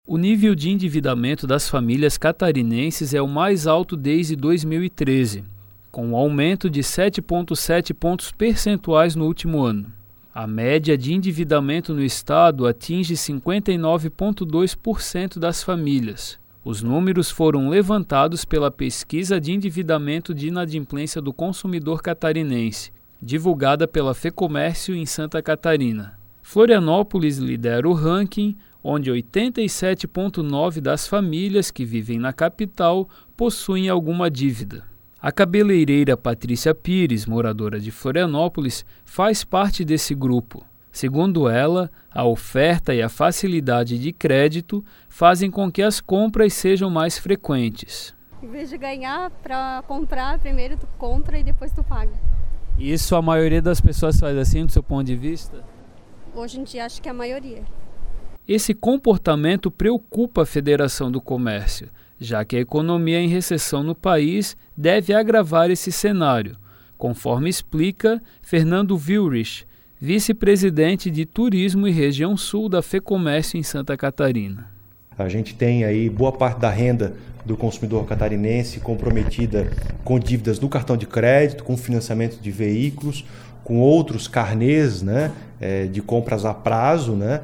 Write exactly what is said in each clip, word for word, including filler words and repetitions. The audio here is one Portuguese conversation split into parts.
O nível de endividamento das famílias catarinenses é o mais alto desde dois mil e treze, com um aumento de sete vírgula sete pontos percentuais no último ano. A média de endividamento no estado atinge cinquenta e nove vírgula dois por cento das famílias. Os números foram levantados pela Pesquisa de Endividamento de Inadimplência do Consumidor Catarinense, divulgada pela FEComércio em Santa Catarina. Florianópolis lidera o ranking, onde oitenta e sete vírgula nove por cento das famílias que vivem na capital possuem alguma dívida. A cabeleireira Patrícia Pires, moradora de Florianópolis, faz parte desse grupo. Segundo ela, a oferta e a facilidade de crédito fazem com que as compras sejam mais frequentes. Em vez de ganhar para comprar, primeiro tu compra e depois tu paga. Isso a maioria das pessoas faz assim, do seu ponto de vista? Hoje em dia acho que é a maioria. Esse comportamento preocupa a Federação do Comércio, já que a economia em recessão no país deve agravar esse cenário, conforme explica Fernando Wilrich, vice-presidente de Turismo e Região Sul da FEComércio em Santa Catarina. A gente tem aí boa parte da renda do consumidor catarinense comprometida com dívidas no cartão de crédito, com financiamento de veículos, com outros carnês, né, de compras a prazo, né,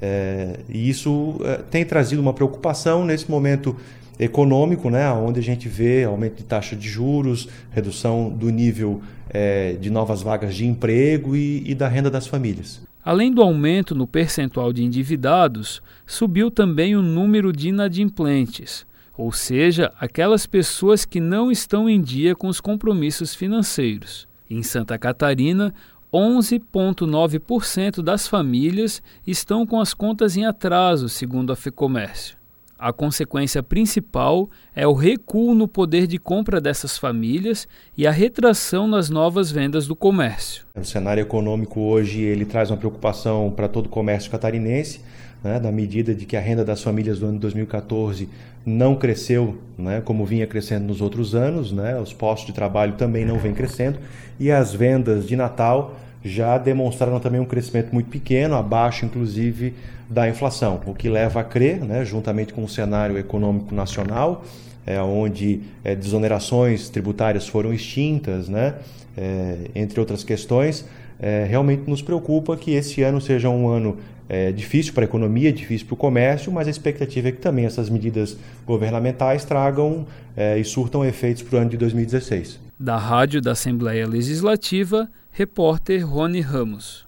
e isso tem trazido uma preocupação nesse momento econômico, né, onde a gente vê aumento de taxa de juros, redução do nível é, de novas vagas de emprego e, e da renda das famílias. Além do aumento no percentual de endividados, subiu também o número de inadimplentes, ou seja, aquelas pessoas que não estão em dia com os compromissos financeiros. Em Santa Catarina, onze vírgula nove por cento das famílias estão com as contas em atraso, segundo a FEComércio. A consequência principal é o recuo no poder de compra dessas famílias e a retração nas novas vendas do comércio. O cenário econômico hoje ele traz uma preocupação para todo o comércio catarinense, né, na medida de que a renda das famílias do ano de dois mil e catorze não cresceu, né, como vinha crescendo nos outros anos, né, os postos de trabalho também não vêm crescendo e as vendas de Natal já demonstraram também um crescimento muito pequeno, abaixo inclusive da inflação, o que leva a crer, né, juntamente com o cenário econômico nacional, é, onde é, desonerações tributárias foram extintas, né, é, entre outras questões, é, realmente nos preocupa que esse ano seja um ano é, difícil para a economia, difícil para o comércio, mas a expectativa é que também essas medidas governamentais tragam é, e surtam efeitos para o ano de dois mil e dezesseis. Da Rádio da Assembleia Legislativa, repórter Rony Ramos.